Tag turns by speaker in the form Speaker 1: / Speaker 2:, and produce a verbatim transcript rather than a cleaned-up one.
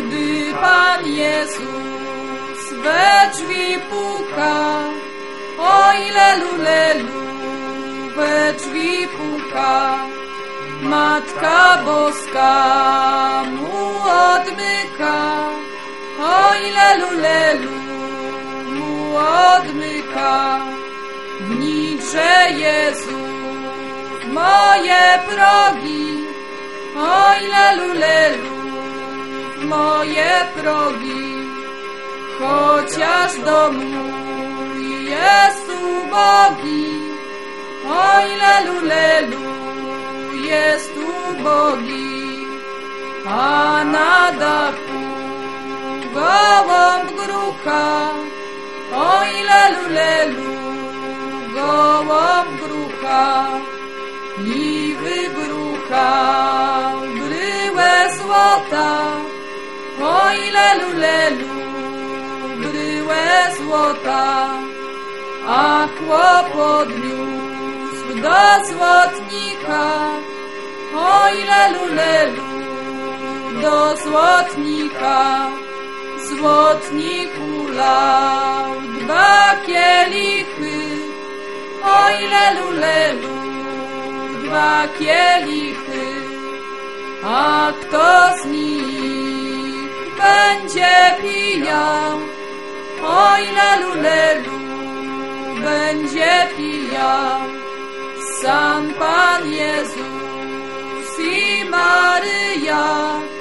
Speaker 1: Gdy Pan Jezus we drzwi puka, oj lelu, lelu, we drzwi puka, Matka Boska mu odmyka, oj lelu, lelu, mu odmyka. Wnicze Jezu w moje progi, oj lelu, lelu, w moje progi, chociaż dom mój jest ubogi, oj lelu, lelu, jest ubogi, a na dachu gołąb grucha, oj lelu, lelu, gołąb grucha i wygrucha bryłę złota, oj lelu, lelu, bryłę złota, a chłop odniósł do złotnika, oj lelu, lelu, do złotnika. Złotnik ulał dwa kielichy, oj lelu, lelu, dwa kielichy, a kto z nich będzie pijał, oj lelu, lelu, będzie pijał. Sam Pan Jezus i Maryja,